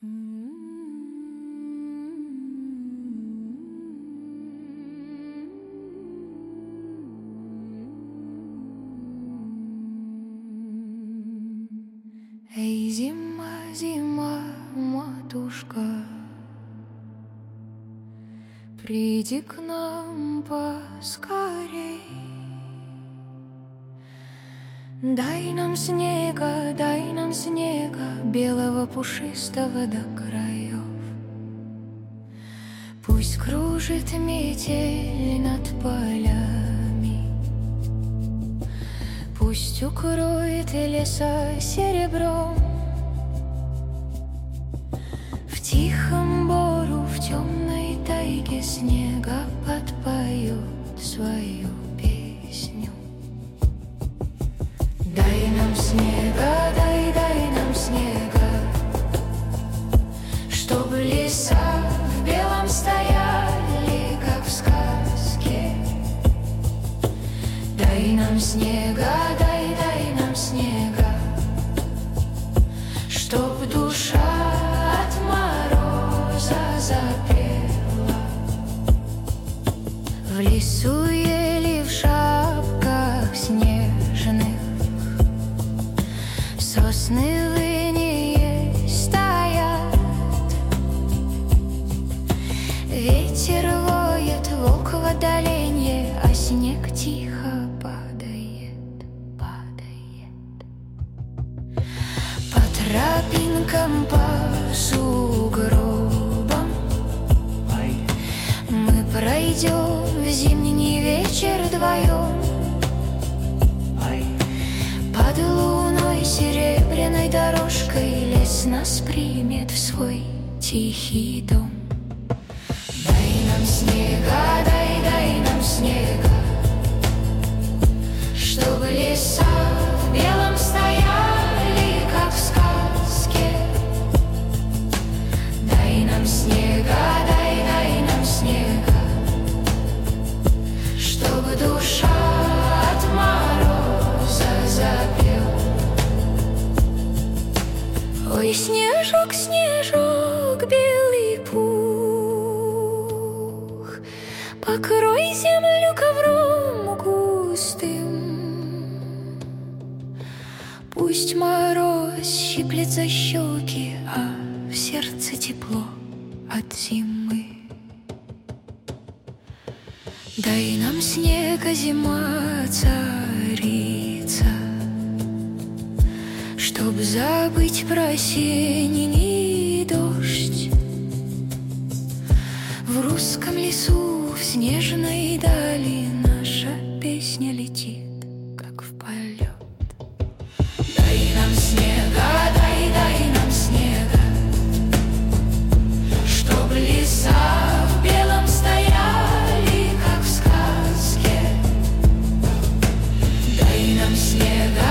Эй, зима, зима, матушка, приди к нам поскорей. Дай нам снега, белого пушистого до краев. Пусть кружит метель над полями, пусть укроет леса серебром. В тихом бору, в темной тайге снега подпоет свою песню. Дай нам снега, дай нам снега, чтоб леса в белом стояли, как в сказке. Дай нам снега, дай нам снега, чтоб душа от мороза запела. В лесу ели в шапках снежных, сосны в инее стоят. Ветер воет, волк в отдалении, а снег тихо падает, падает. По тропинкам, по сугробам мы пройдем в зимний вечер вдвоем. Под луной серебряной дорожкой лес нас примет в свой тихий дом. Дай нам снега, дай нам снега, чтобы леса в белом стояли, как в сказке. Дай нам снега, дай нам снега, чтобы душа от мороза запела. Ой, снежок, снежок, белый пух, покрой землю ковром густым. Пусть мороз щиплет за щеки, а в сердце тепло от зимы. Дай нам снега, зима царица, чтоб забыть про осенний дождь. В русском лесу, в снежной дали наша песня летит, как в полет. Дай нам снега, дай нам снега, чтоб леса в белом стояли, как в сказке. Дай нам снега,